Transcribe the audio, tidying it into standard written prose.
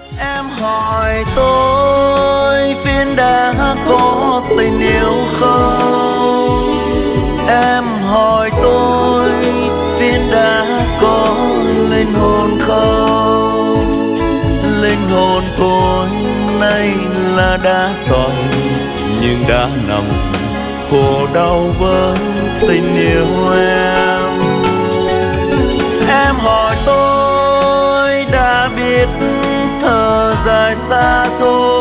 Em hỏi tôi phiến đá có tình yêu không? Em hỏi tôi phiến đá có linh hồn không? Linh hồn tôi nay là đá sỏi, nhưng đã nằm khổ đau với tình yêu em. Em hỏi tôi đã biết thở dài xa xôi,